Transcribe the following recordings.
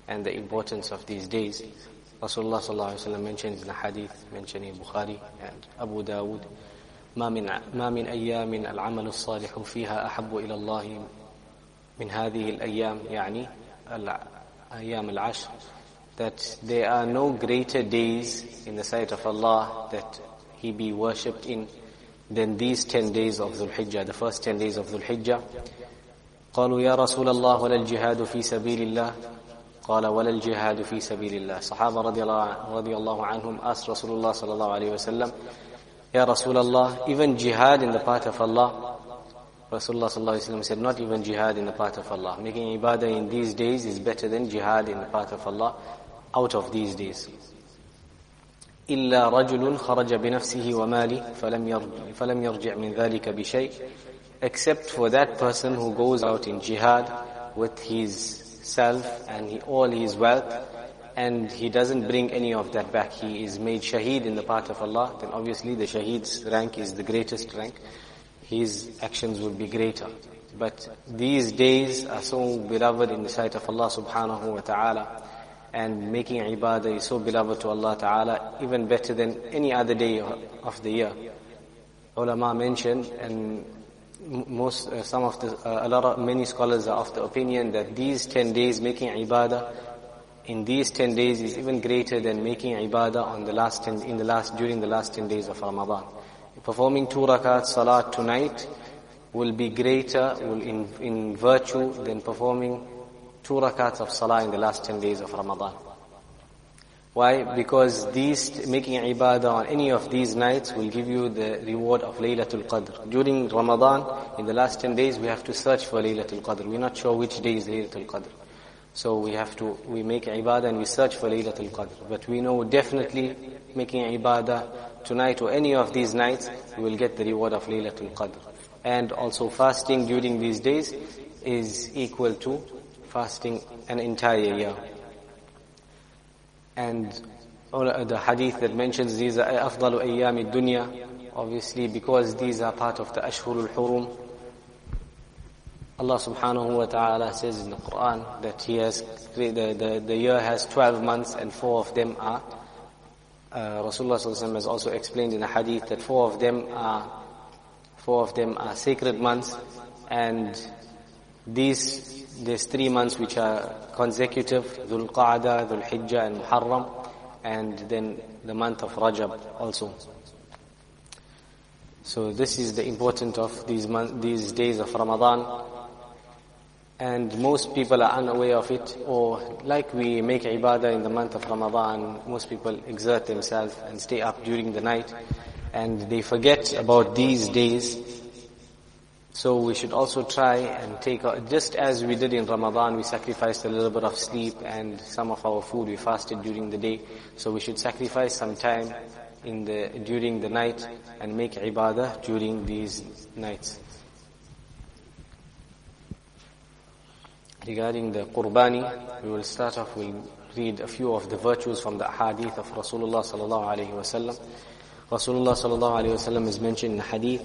and the importance of these days. Rasulullah sallallahu alaihi wasallam mentions in a hadith, mentioned in Bukhari and Abu Dawud, ما من أيام العمل الصالح فيها أحب إلى الله من هذه الأيام، يعني الأيام العشر, that there are no greater days in the sight of Allah that He be worshipped in than these 10 days of Dhul Hijjah, the first 10 days of Dhul Hijjah. قالوا يا رسول الله ولا الجهاد في سبيل الله قال ولا الجهاد في سبيل الله. Sahaba radiallahu anhum asked Rasulullah sallallahu alayhi wa sallam, Ya Rasulullah, even jihad in the path of Allah? Rasulullah sallallahu alayhi wa sallam said, not even jihad in the path of Allah. Making ibadah in these days is better than jihad in the path of Allah out of these days. إلا رجل خرج بنفسه وماله فلم يرجع من ذلك بشيء, except for that person who goes out in jihad with his self and all his wealth, and he doesn't bring any of that back. He is made shaheed in the path of Allah, then obviously the shaheed's rank is the greatest rank. His actions will be greater. But these days are so beloved in the sight of Allah subhanahu wa ta'ala, and making ibadah is so beloved to Allah ta'ala, even better than any other day of the year. Ulama mentioned, and many scholars are of the opinion that these 10 days making ibadah in these 10 days is even greater than making ibadah during the last 10 days of Ramadan. Performing 2 rakat salat tonight will be greater in virtue than performing 2 rakats of salah in the last 10 days of Ramadan. Why? Because making ibadah on any of these nights will give you the reward of Laylatul Qadr. During Ramadan, in the last 10 days, we have to search for Laylatul Qadr. We're not sure which day is Laylatul Qadr. So we make ibadah and we search for Laylatul Qadr. But we know definitely making ibadah tonight or any of these nights, we will get the reward of Laylatul Qadr. And also fasting during these days is equal to fasting an entire year. And the hadith that mentions these are أفضل أيام الدنيا, obviously because these are part of the Ashhurul Hurum. Allah subhanahu wa ta'ala says in the Quran that the year has 12 months and 4 of them are Rasulullah sallallahu alaihi wasallam has also explained in a hadith that 4 of them are sacred months, and there's 3 months which are consecutive, Dhul Qa'dah, Dhul Hijjah and Muharram, and then the month of Rajab also. So this is the importance of these days of Ramadan, and most people are unaware of it, or like we make ibadah in the month of Ramadan, most people exert themselves and stay up during the night, and they forget about these days. So we should also try and just as we did in Ramadan, we sacrificed a little bit of sleep and some of our food, we fasted during the day. So we should sacrifice some time during the night and make ibadah during these nights. Regarding the Qurbani, we will start off, we'll read a few of the virtues from the hadith of Rasulullah sallallahu alaihi wasallam. Rasulullah sallallahu alaihi wasallam is mentioned in the hadith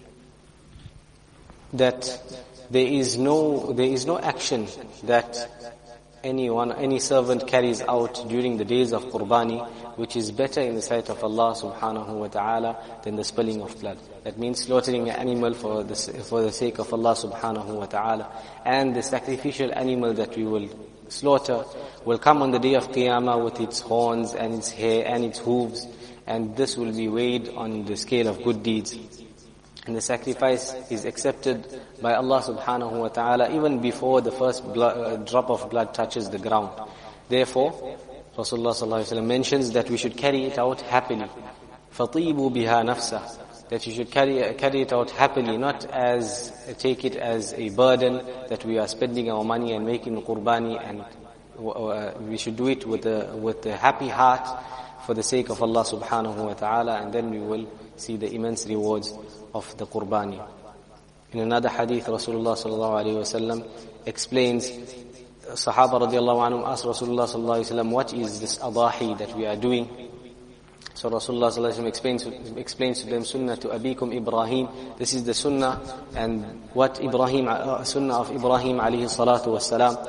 that there is no action that any servant carries out during the days of Qurbani which is better in the sight of Allah subhanahu wa ta'ala than the spilling of blood. That means slaughtering an animal for the sake of Allah subhanahu wa ta'ala. And the sacrificial animal that we will slaughter will come on the day of Qiyamah with its horns and its hair and its hooves, and this will be weighed on the scale of good deeds. And the sacrifice is accepted by Allah subhanahu wa ta'ala even before the first drop of blood touches the ground. Therefore, Rasulullah sallallahu alaihi wasallam mentions that we should carry it out happily. فَطِيبُوا بِهَا نَفْسَهُ, that you should carry it out happily, not take it as a burden that we are spending our money and making qurbani, and we should do it with a happy heart for the sake of Allah subhanahu wa ta'ala, and then we will see the immense rewards of the qurbani. In another hadith, Rasulullah sallallahu alaihi wasallam explains, Sahaba radiallahu anhum asked Rasulullah sallallahu alaihi wasallam, what is this adahi that we are doing? So Rasulullah sallallahu alaihi wasallam explains to them, Sunnah to Abikum Ibrahim. This is the sunnah and sunnah of Ibrahim alayhi salatu wassalam.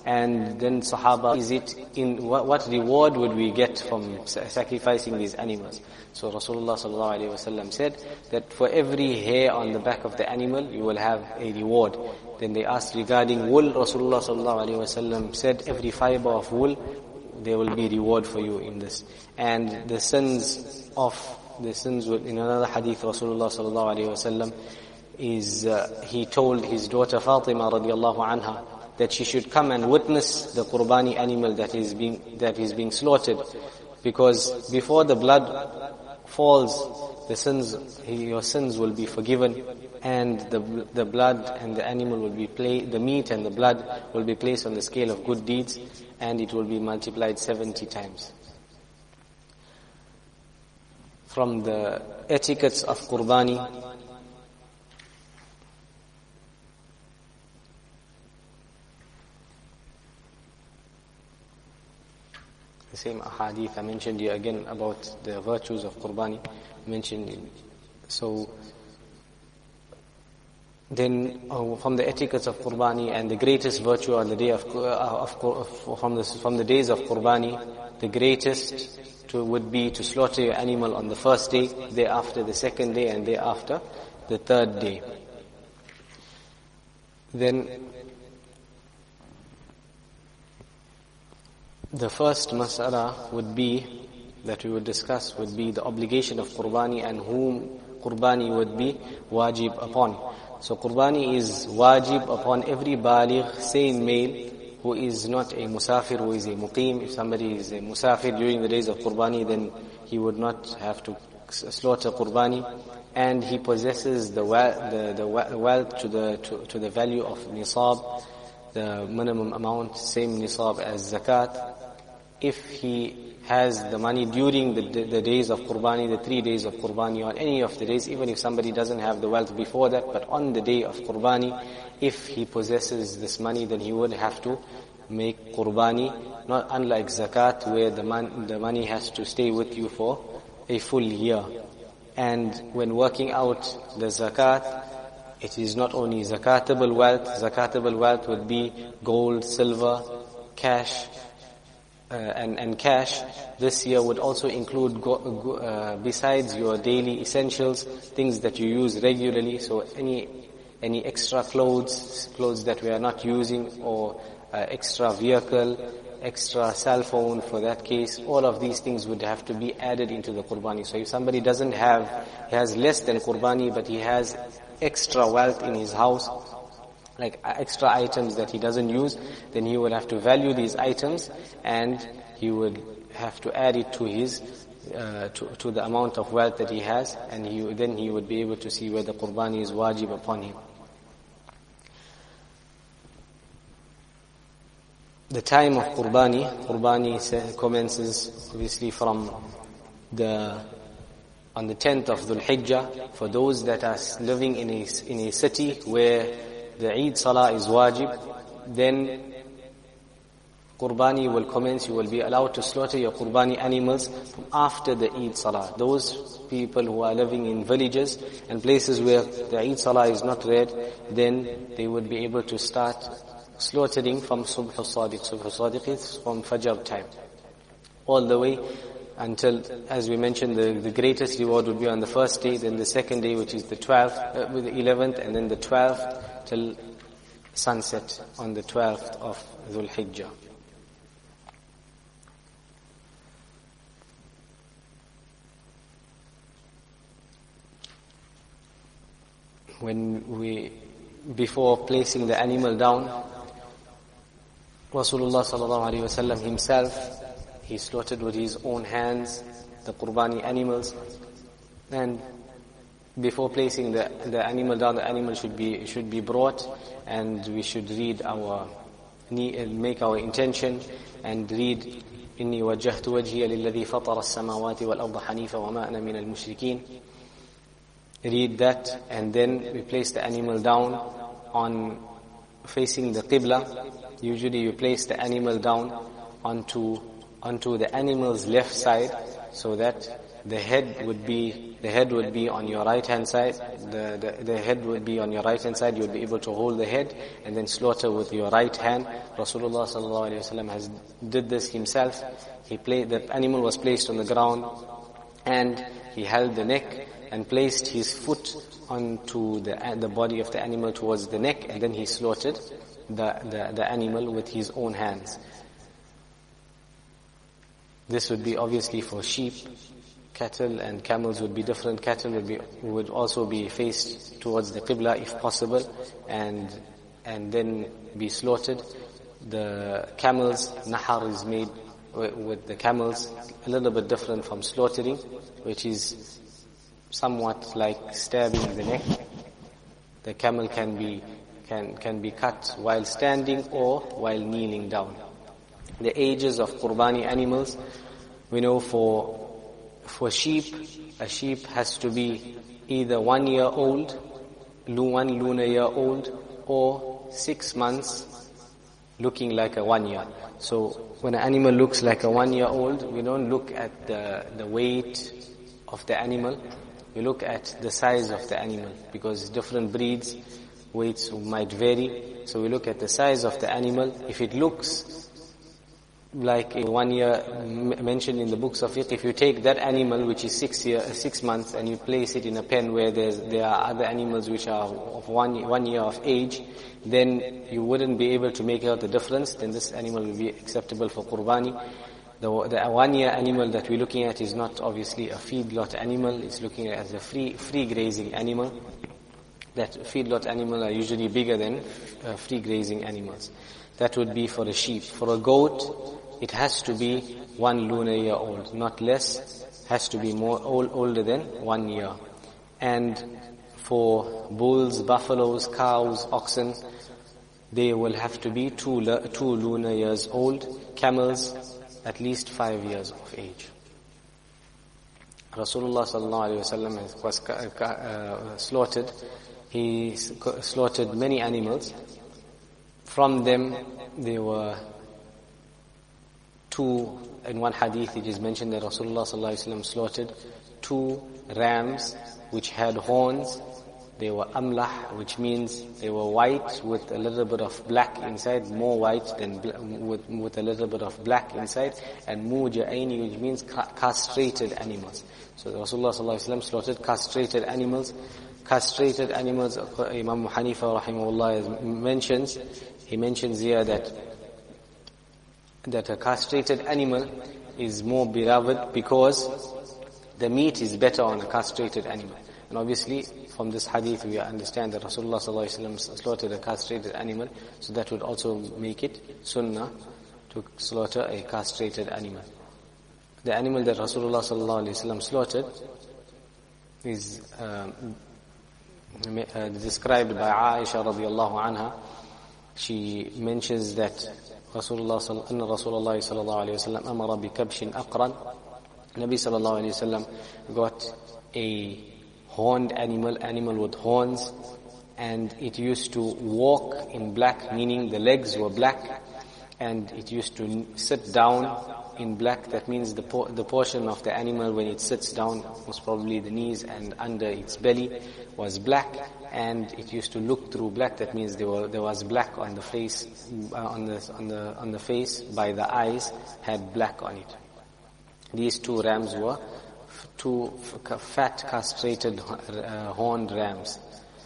And then Sahaba, is it in what reward would we get from sacrificing these animals? So Rasulullah sallallahu alaihi wasallam said that for every hair on the back of the animal, you will have a reward. Then they asked regarding wool, Rasulullah sallallahu alaihi wasallam said every fiber of wool, there will be reward for you in this. And the sins in another hadith, Rasulullah sallallahu alaihi wasallam he told his daughter Fatima radiallahu anha that she should come and witness the qurbani animal that is being slaughtered, because before the blood falls, your sins will be forgiven, and the blood and the animal will be the meat and the blood will be placed on the scale of good deeds, and it will be multiplied 70 times. From the etiquettes of qurbani, the same ahadith I mentioned here again about the virtues of qurbani mentioned. So then from the etiquettes of qurbani, and the greatest virtue on the day from the days of qurbani, the greatest would be to slaughter your animal on the first day, thereafter the second day, and thereafter the third day. Then the first mas'ala that we would discuss would be the obligation of qurbani and whom qurbani would be wajib upon. So qurbani is wajib upon every baligh, sane male, who is not a musafir, who is a muqim. If somebody is a musafir during the days of qurbani, then he would not have to slaughter qurbani, and he possesses the wealth to the value of nisab, the minimum amount, same nisab as zakat. If he has the money during the days of qurbani, the 3 days of qurbani, on any of the days, even if somebody doesn't have the wealth before that, but on the day of qurbani, if he possesses this money, then he would have to make qurbani, not unlike zakat, where the money has to stay with you for a full year. And when working out the zakat, it is not only zakatable wealth would be gold, silver, cash, and cash. This year would also include besides your daily essentials, things that you use regularly, so any extra clothes that we are not using, or extra vehicle, extra cell phone for that case, all of these things would have to be added into the qurbani. So if somebody he has less than qurbani, but he has extra wealth in his house, like extra items that he doesn't use, then he would have to value these items, and he would have to add it to his to the amount of wealth that he has, and then he would be able to see whether qurbani is wajib upon him. The time of qurbani commences obviously from on the 10th of Dhul Hijjah, for those that are living in a city where the Eid Salah is wajib, then qurbani will commence. You will be allowed to slaughter your qurbani animals after the Eid Salah. Those people who are living in villages and places where the Eid Salah is not read, then they would be able to start slaughtering from Subh al-Sadiq. Subh al-Sadiq is from Fajr time, all the way until, as we mentioned, the greatest reward would be on the first day, then the second day, which is the 12th, with the 11th, and then the 12th till sunset on the 12th of Dhul Hijjah. Before placing the animal down, Rasulullah sallallahu alaihi wasallam himself, he slaughtered with his own hands the qurbani animals, and before placing the animal down, the animal should be brought, and we should make our intention and read إني وجهت وجهي للذي فطر السماوات والأرض حنيفا وما أنا من المشركين. Read that, and then we place the animal down on facing the Qibla. Usually you place the animal down onto the animal's left side, so that the head would be on your right hand side. The head would be on your right hand side. You would be able to hold the head and then slaughter with your right hand. Rasulullah sallallahu alaihi wasallam did this himself. The animal was placed on the ground, and he held the neck and placed his foot onto the body of the animal towards the neck, and then he slaughtered the animal with his own hands. This would be obviously for sheep. Cattle and camels would be different. Cattle would also be faced towards the Qibla if possible, and then be slaughtered. The camels, nahar is made with the camels a little bit different from slaughtering, which is somewhat like stabbing the neck. The camel can be cut while standing or while kneeling down. The ages of Qurbani animals, we know for sheep, a sheep has to be either 1 year old, 1 lunar year old, or 6 months looking like a 1 year. So when an animal looks like a 1 year old, we don't look at the weight of the animal, we look at the size of the animal, because different breeds, weights might vary. So we look at the size of the animal. If it looks like a 1 year mentioned in the books of fiqh, if you take that animal which is 6 months and you place it in a pen where there are other animals which are of 1 year of age, then you wouldn't be able to make out the difference. Then this animal will be acceptable for Qurbani. The 1 year animal that we're looking at is not obviously a feedlot animal. It's looking at as a free grazing animal. That feedlot animal are usually bigger than free grazing animals. That would be for a sheep. For a goat, it has to be 1 lunar year old, not less. Has to be more older than 1 year. And for bulls, buffaloes, cows, oxen, they will have to be 2 lunar years old. Camels, at least 5 years of age. Rasulullah sallallahu alaihi wasallam was slaughtered. He slaughtered many animals. From them, there were 2, in one hadith it is mentioned that Rasulullah sallallahu alaihi wasallam slaughtered 2 rams which had horns. They were amlah, which means they were white with a little bit of black inside, more white than with a little bit of black inside, and muja'aini, which means castrated animals. So Rasulullah sallallahu alaihi wasallam slaughtered castrated animals. Castrated animals, Imam Hanifa rahimahullah mentions here that a castrated animal is more beloved because the meat is better on a castrated animal. And obviously, from this hadith we understand that Rasulullah sallallahu alaihi wasallam slaughtered a castrated animal, so that would also make it sunnah to slaughter a castrated animal. The animal that Rasulullah sallallahu alaihi wasallam slaughtered is described by Aisha radiyallahu anha. She mentions that Rasulullah sallallahu alaihi wasallam amara bi kabshin aqran. Nabi sallallahu alaihi wasallam got a horned animal with horns, and it used to walk in black, meaning the legs were black, and it used to sit down in black. That means the portion of the animal when it sits down, most probably the knees and under its belly, was black, and it used to look through black. That means there was black on the face, on the face by the eyes, had black on it. These 2 rams were 2 fat castrated horned rams.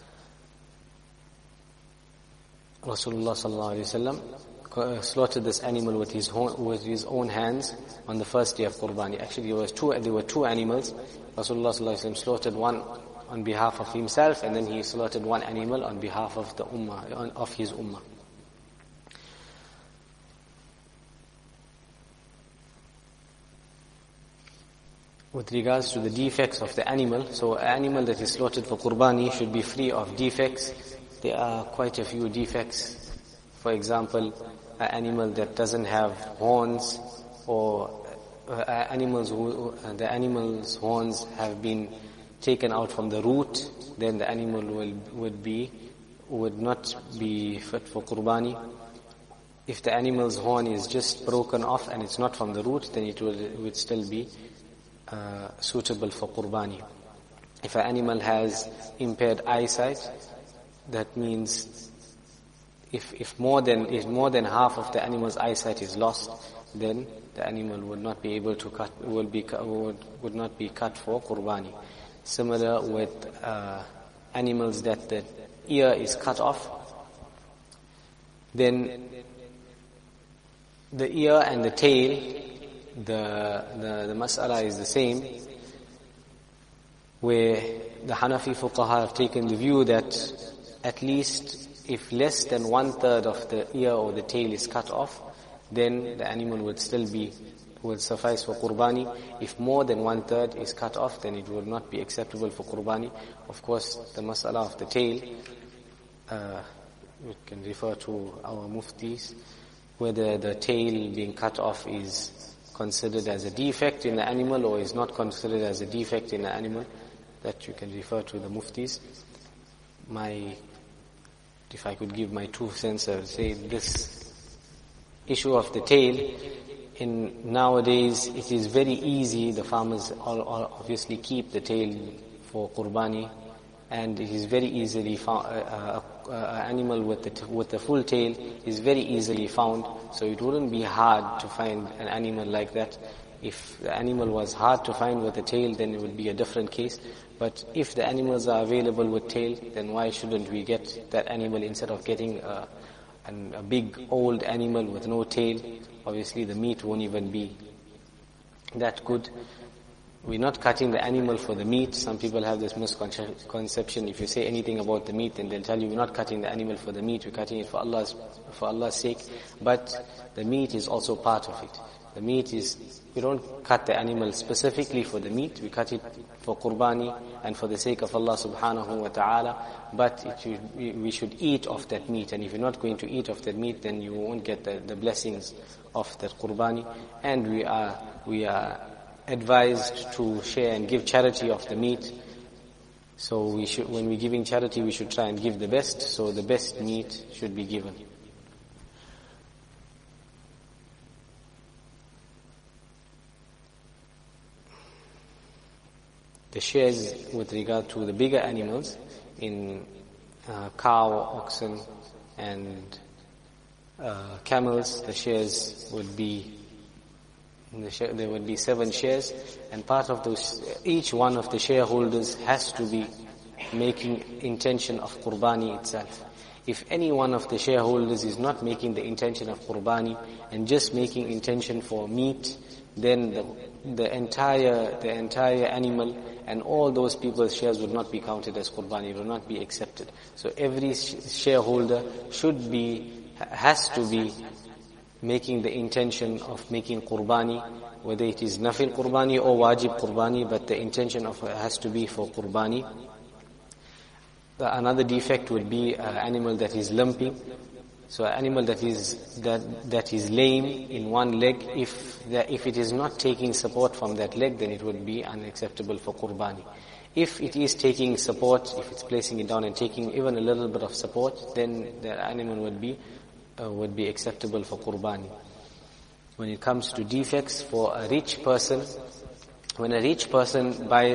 Rasulullah sallallahu alaihi wasallam slaughtered this animal with his own hands on the first day of Qurbani. Actually, there were 2 animals. Rasulullah sallallahu alaihi wasallam slaughtered one on behalf of himself, and then he slaughtered one animal on behalf of the ummah, of his ummah. With regards to the defects of the animal, so an animal that is slaughtered for Qurbani should be free of defects. There are quite a few defects. For example, an animal that doesn't have horns, or the animal's horns have been taken out from the root, then the animal would not be fit for Qurbani. If the animal's horn is just broken off and it's not from the root, then it would still be suitable for qurbani. If an animal has impaired eyesight, that means if more than half of the animal's eyesight is lost, then the animal would not be able to cut, would not be cut for qurbani. Similar with animals that the ear is cut off, then the ear and the tail, the mas'ala is the same, where the Hanafi fuqaha have taken the view that at least if less than 1/3 of the ear or the tail is cut off, then the animal will suffice for qurbani. If more than 1/3 is cut off, then it will not be acceptable for qurbani. Of course, the mas'ala of the tail, we can refer to our muftis, whether the tail being cut off is considered as a defect in the animal or is not considered as a defect in the animal, that you can refer to the muftis. If I could give my 2 cents, I would say this issue of the tail, nowadays it is very easy, the farmers all obviously keep the tail for qurbani, and it is very easily found, animal with the full tail is very easily found, so it wouldn't be hard to find an animal like that. If the animal was hard to find with a tail, then it would be a different case. But if the animals are available with tail, then why shouldn't we get that animal instead of getting a big old animal with no tail? Obviously the meat won't even be that good. We're not cutting the animal for the meat. Some people have this misconception. If you say anything about the meat, then they'll tell you we're not cutting the animal for the meat, we're cutting it for Allah's sake. But the meat is also part of it. The meat is, we don't cut the animal specifically for the meat, we cut it for qurbani and for the sake of Allah subhanahu wa ta'ala, but we should eat of that meat, and if you're not going to eat of that meat, then you won't get the blessings of that qurbani. And we are advised to share and give charity of the meat. So when we're giving charity, we should try and give the best, so the best meat should be given. The shares with regard to the bigger animals, in cow, oxen, and camels, the shares would be, there would be 7 shares, and part of those, each one of the shareholders has to be making intention of qurbani itself. If any one of the shareholders is not making the intention of qurbani and just making intention for meat, then the entire animal and all those people's shares would not be counted as qurbani, will not be accepted. So every shareholder has to be making the intention of making qurbani, whether it is nafil qurbani or wajib qurbani, but the intention of has to be for qurbani. Another defect would be an animal that is limping. So an animal that is lame in one leg, if it is not taking support from that leg, then it would be unacceptable for qurbani. If it is taking support, if it's placing it down and taking even a little bit of support, then the animal would be acceptable for qurbani. When it comes to defects for a rich person, when a rich person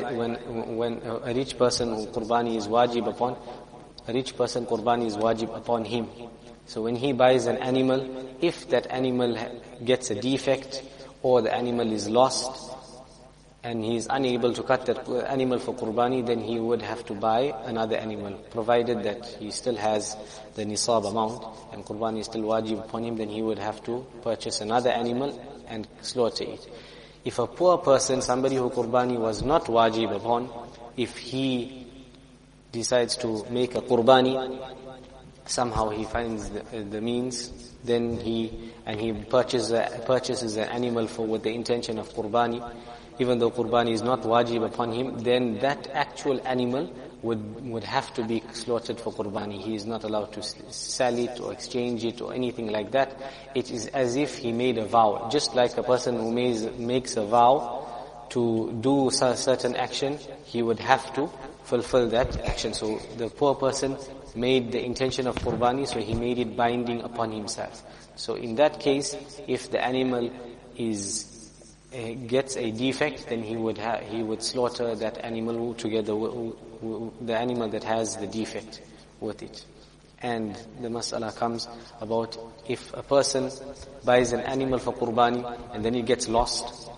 qurbani is wajib upon, a rich person qurbani is wajib upon him. So when he buys an animal, if that animal gets a defect or the animal is lost and he is unable to cut that animal for qurbani, then he would have to buy another animal, provided that he still has the nisab amount and qurbani is still wajib upon him, then he would have to purchase another animal and slaughter it. If a poor person, somebody who qurbani was not wajib upon, if he decides to make a qurbani, somehow he finds the means, then he purchases an animal with the intention of qurbani, even though qurbani is not wajib upon him, then that actual animal would have to be slaughtered for qurbani. He is not allowed to sell it or exchange it or anything like that. It is as if he made a vow. Just like a person who makes a vow to do a certain action, he would have to fulfill that action. So the poor person made the intention of qurbani, so he made it binding upon himself. So in that case, if the animal is gets a defect, then he would slaughter that animal together with the animal that has the defect with it. And the mas'ala comes about if a person buys an animal for qurbani and then it gets lost,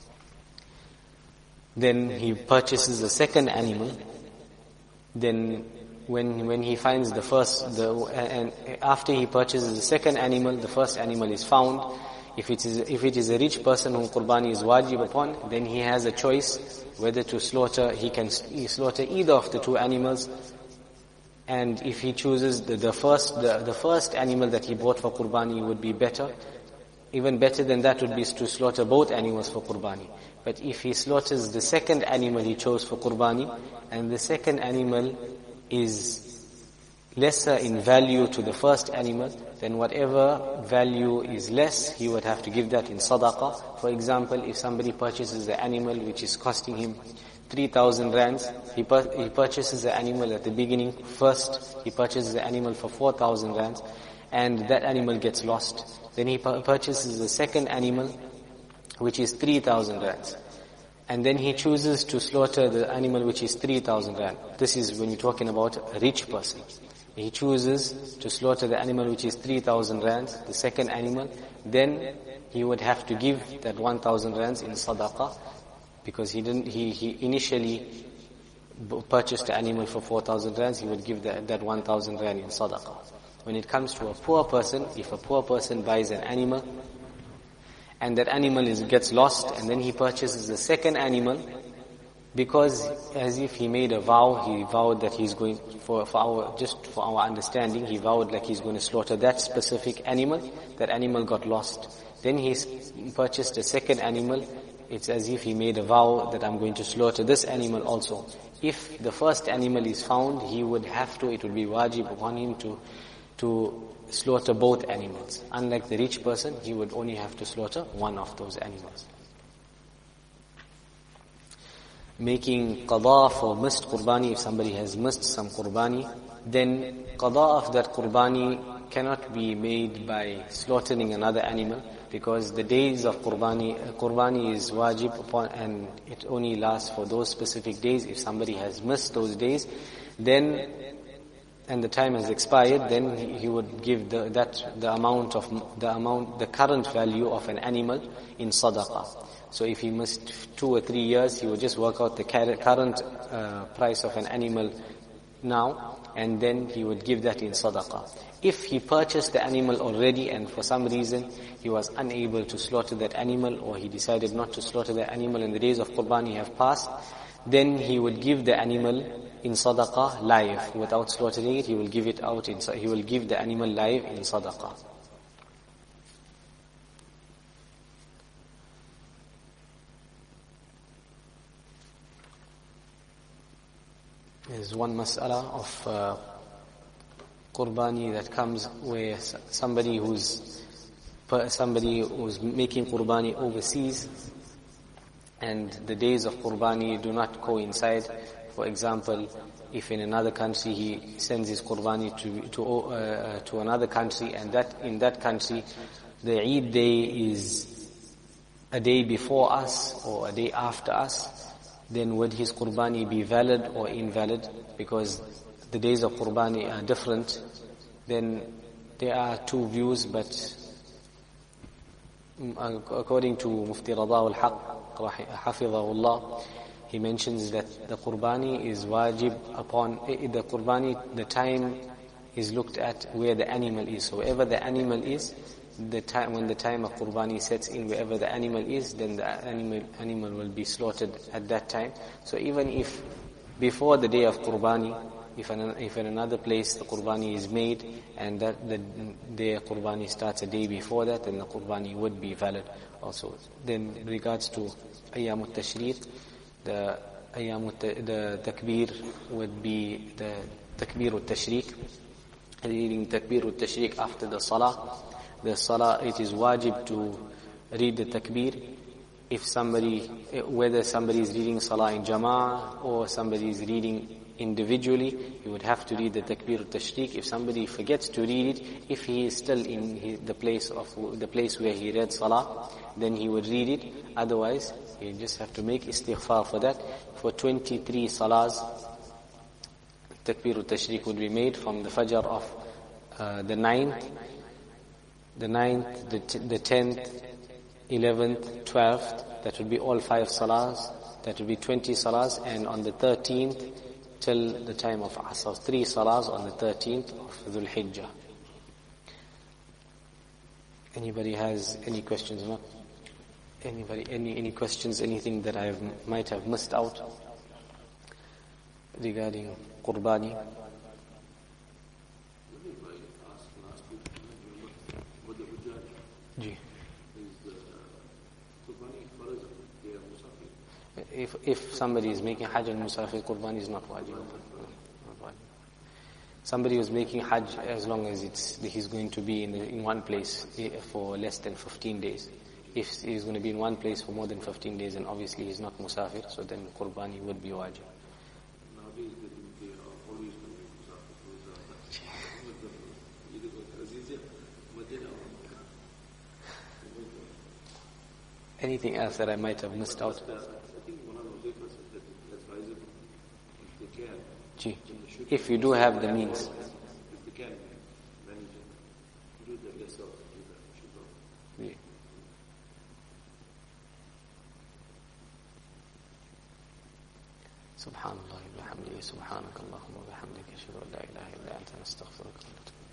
then he purchases a second animal, then when he finds and after he purchases the second animal, the first animal is found. If it is a rich person whom qurbani is wajib upon, then he has a choice whether to slaughter. He can slaughter either of the two animals, and if he chooses the first animal that he bought for qurbani would be better. Even better than that would be to slaughter both animals for qurbani. But if he slaughters the second animal he chose for qurbani, and the second animal is lesser in value to the first animal, then whatever value is less, he would have to give that in sadaqah. For example, if somebody purchases the animal which is costing him 3,000 rands, he purchases the animal at the beginning. First, he purchases the animal for 4,000 rands, and that animal gets lost. Then he purchases the second animal, which is 3,000 rands. And then he chooses to slaughter the animal which is 3,000 rand. This is when you're talking about a rich person. He chooses to slaughter the animal which is 3,000 rands, the second animal, then he would have to give that 1,000 rands in sadaqah, because he initially purchased the animal for 4,000 rands, he would give that 1,000 rand in sadaqah. When it comes to a poor person, if a poor person buys an animal, and that animal gets lost, and then he purchases the second animal, because as if he made a vow, he vowed that he's going, for our understanding, he vowed like he's going to slaughter that specific animal, that animal got lost. Then he purchased a second animal, it's as if he made a vow that I'm going to slaughter this animal also. If the first animal is found, it would be wajib upon him to slaughter both animals. Unlike the rich person, he would only have to slaughter one of those animals. Making qada for missed qurbani, if somebody has missed some qurbani, then qada of that qurbani cannot be made by slaughtering another animal, because the days of qurbani is wajib upon, and it only lasts for those specific days. If somebody has missed those days, then and the time has expired, then he would give the current value of an animal in sadaqah. So if he missed 2 or 3 years, he would just work out the current price of an animal now, and then he would give that in sadaqah. If he purchased the animal already and for some reason he was unable to slaughter that animal, or he decided not to slaughter the animal and the days of qurbani have passed, then he would give the animal in sadaqah live. Without slaughtering it, he will give the animal live in sadaqah. There's one mas'ala of qurbani that comes where somebody who's making qurbani overseas, and the days of qurbani do not coincide. For example, if in another country he sends his qurbani to another country, and that in that country the Eid day is a day before us or a day after us, then would his qurbani be valid or invalid? Because the days of qurbani are different. Then there are two views, but according to Mufti Rada al-Haq, hafidhahullah, he mentions that the qurbani is wajib upon the qurbani. The time is looked at where the animal is. So wherever the animal is, when the time of qurbani sets in, wherever the animal is, then the animal will be slaughtered at that time. So even if before the day of qurbani, if in another place the qurbani is made, and that the day of qurbani starts a day before that, then the qurbani would be valid also. Then in regards to ayyamut tashriq, the takbir would be the takbir al-tashriq, reading takbir al-tashriq after the salah. The salah, it is wajib to read the takbir, whether somebody is reading salah in jama'ah or somebody is reading individually, you would have to read the takbir al-tashriq. If somebody forgets to read it, if he is still in the place where he read salah, then he would read it. Otherwise, you just have to make istighfar for that. For 23 salahs, takbir al-tashriq would be made from the fajr of the 9th, the 10th, 11th, 12th. That would be all 5 salahs. That would be 20 salahs. And on the 13th, till the time of Asr, 3 salahs on the 13th of Dhul Hijjah. Anybody has any questions? No? Anybody, any questions, anything that I might have missed out regarding Qurbani? If somebody is making Hajj and Musafir, Qurbani is not wajib. Somebody who's making Hajj, as long as he's going to be in one place for less than 15 days. If he's going to be in one place for more than 15 days, then obviously he's not Musafir, so then Qurbani would be wajib. Anything else that I might have missed out? If you do have the means. سبحان الله وبحمده سبحانك اللهم وبحمدك أشهد أن لا إله إلا أنت نستغفرك ونتوب إليك